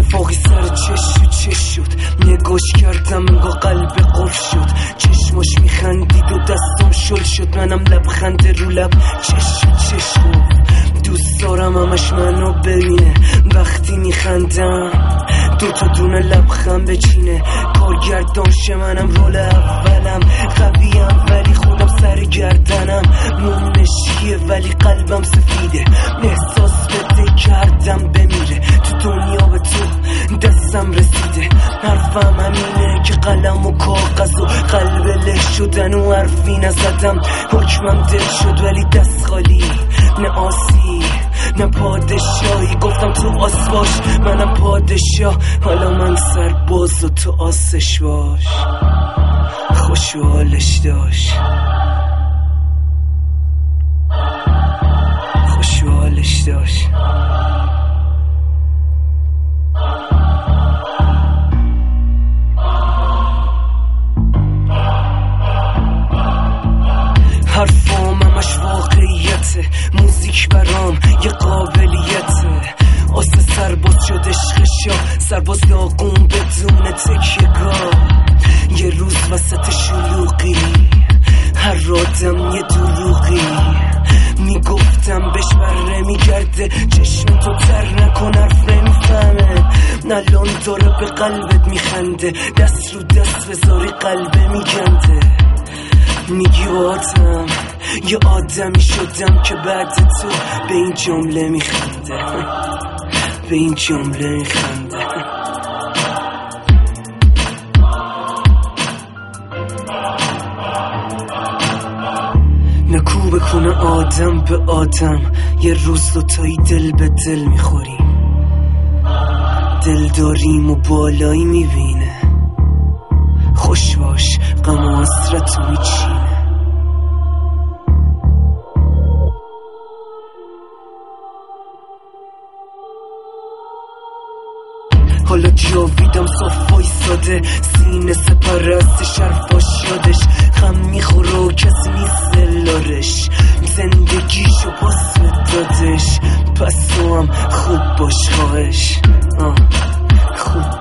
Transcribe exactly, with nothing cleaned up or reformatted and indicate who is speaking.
Speaker 1: اتفاقی سر چش و چش شد، نگاش کردم انگاه قلب قف شد. چشماش میخندید و دستم شل شد، منم لبخند رو لب چش و چش گفت. دوست دارم همش منو ببینه وقتی میخندم، دو تا دونه لبخند بچینه. کارگردان شه منم رول اولم، قویم ولی خودم سر گردنم. موم مشکیه ولی قلبم سفیده، احساس بده کردم بمیره. تو دنیا به تو دستم رسیده، حرفم همینه که قلم و کاغذ و قلب له شدن و حرفی نزدم. حکمم دل شد ولی دست خالی، نه آسی نه پادشاهی. گفتم تو آس باش منم پادشاه، حالا من سرباز و تو آسش باش. خوش و حالش داشت، خوش و حالش داشت. حرفام همش واقعیته، موزیک برام یه قابلیته. آسه سرباز شد عشقشا، سرباز داغون بدون تکیه‌گاه. یه روز وسط شلوغی هر آدم یه دروغی میگفتم بهش بره میگرده، چشم تو تر نکن حرف نمیفهمه. الان داره به قلبت میخنده، دست رو دست بذاری قلبه میگنده. میگی آدم یه آدمی شدم که بعد تو به این جمله میخنده، به این جمله میخنده. نکو بکنه آدم به آدم، یه روز دوتایی دل به دل میخوریم. دل داریم و بالایی میبینه، خوش باش غم و حسرت و میچینه. حالا جاویدم صاف وایساده، سینه سپرستش حرفاش یادش غم میخوره و کسی نیست دلارش. زندگیشو پاس دادش، پس تو هم خوب باش خواهش. آه خوب